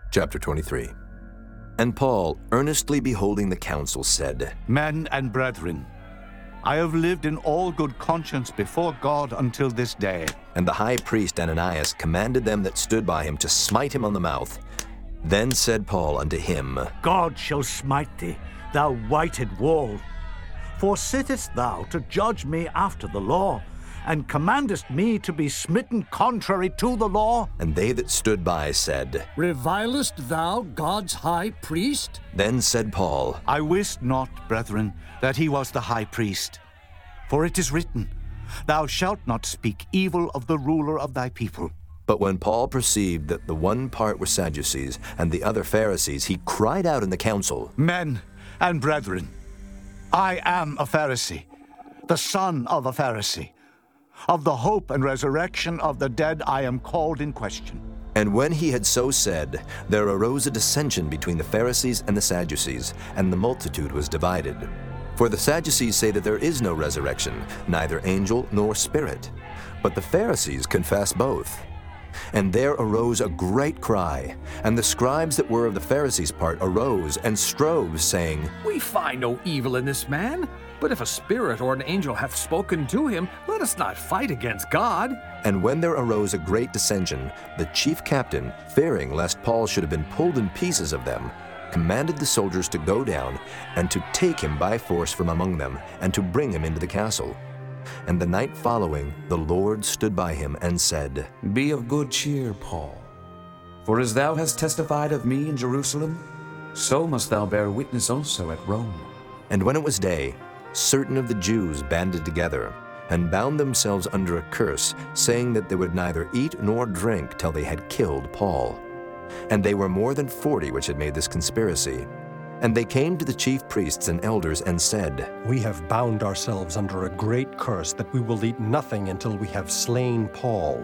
Chapter 23. And Paul, earnestly beholding the council, said, Men and brethren, I have lived in all good conscience before God until this day. And the high priest Ananias commanded them that stood by him to smite him on the mouth. Then said Paul unto him, God shall smite thee, thou whited wall. For sittest thou to judge me after the law, and commandest me to be smitten contrary to the law? And they that stood by said, Revilest thou God's high priest? Then said Paul, I wist not, brethren, that he was the high priest. For it is written, Thou shalt not speak evil of the ruler of thy people. But when Paul perceived that the one part were Sadducees and the other Pharisees, he cried out in the council, Men and brethren, I am a Pharisee, the son of a Pharisee. Of the hope and resurrection of the dead I am called in question. And when he had so said, there arose a dissension between the Pharisees and the Sadducees, and the multitude was divided. For the Sadducees say that there is no resurrection, neither angel nor spirit. But the Pharisees confess both. And there arose a great cry, and the scribes that were of the Pharisees' part arose and strove, saying, We find no evil in this man. But if a spirit or an angel hath spoken to him, let us not fight against God. And when there arose a great dissension, the chief captain, fearing lest Paul should have been pulled in pieces of them, commanded the soldiers to go down and to take him by force from among them, and to bring him into the castle. And the night following, the Lord stood by him and said, Be of good cheer, Paul. For as thou hast testified of me in Jerusalem, so must thou bear witness also at Rome. And when it was day, certain of the Jews banded together, and bound themselves under a curse, saying that they would neither eat nor drink till they had killed Paul. And they were more than 40 which had made this conspiracy. And they came to the chief priests and elders, and said, We have bound ourselves under a great curse, that we will eat nothing until we have slain Paul.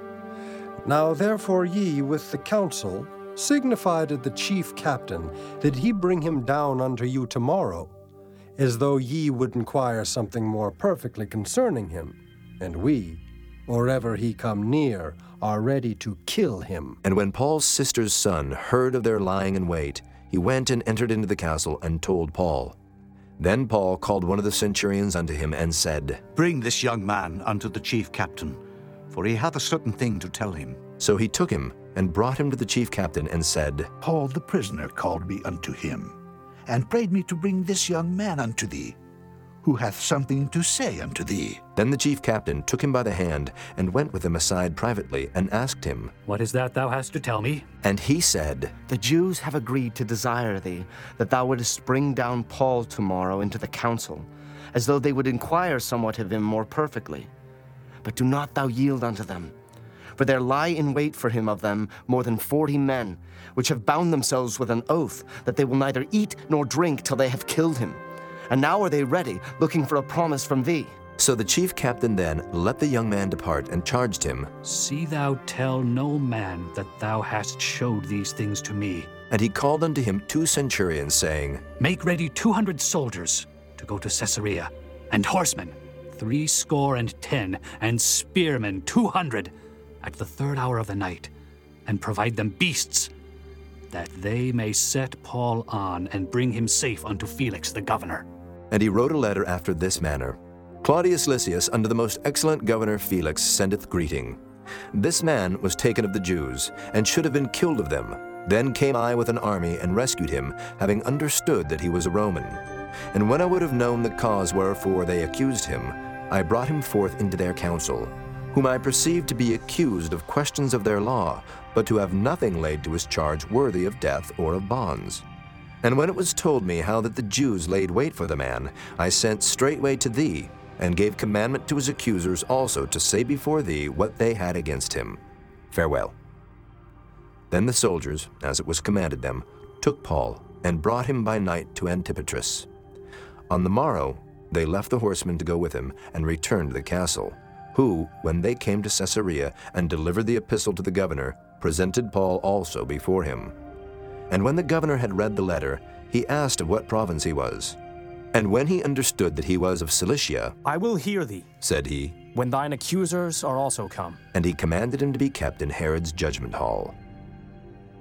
Now therefore ye with the council signify to the chief captain that he bring him down unto you tomorrow, as though ye would inquire something more perfectly concerning him, and we, or ever he come near, are ready to kill him. And when Paul's sister's son heard of their lying in wait, he went and entered into the castle and told Paul. Then Paul called one of the centurions unto him and said, Bring this young man unto the chief captain, for he hath a certain thing to tell him. So he took him and brought him to the chief captain and said, Paul the prisoner called me unto him, and prayed me to bring this young man unto thee, who hath something to say unto thee. Then the chief captain took him by the hand, and went with him aside privately, and asked him, What is that thou hast to tell me? And he said, The Jews have agreed to desire thee, that thou wouldest bring down Paul tomorrow into the council, as though they would inquire somewhat of him more perfectly. But do not thou yield unto them. For there lie in wait for him of them more than 40 men, which have bound themselves with an oath that they will neither eat nor drink till they have killed him. And now are they ready, looking for a promise from thee. So the chief captain then let the young man depart, and charged him, See thou tell no man that thou hast showed these things to me. And he called unto him 2 centurions, saying, Make ready 200 soldiers to go to Caesarea, and horsemen 70, and spearmen 200, at the 3rd hour of the night, and provide them beasts, that they may set Paul on, and bring him safe unto Felix the governor. And he wrote a letter after this manner, Claudius Lysias unto the most excellent governor Felix sendeth greeting. This man was taken of the Jews, and should have been killed of them. Then came I with an army, and rescued him, having understood that he was a Roman. And when I would have known the cause wherefore they accused him, I brought him forth into their council, whom I perceived to be accused of questions of their law, but to have nothing laid to his charge worthy of death or of bonds. And when it was told me how that the Jews laid wait for the man, I sent straightway to thee, and gave commandment to his accusers also to say before thee what they had against him. Farewell. Then the soldiers, as it was commanded them, took Paul, and brought him by night to Antipatris. On the morrow they left the horsemen to go with him, and returned to the castle, who, when they came to Caesarea, and delivered the epistle to the governor, presented Paul also before him. And when the governor had read the letter, he asked of what province he was. And when he understood that he was of Cilicia, I will hear thee, said he, when thine accusers are also come. and he commanded him to be kept in Herod's judgment hall.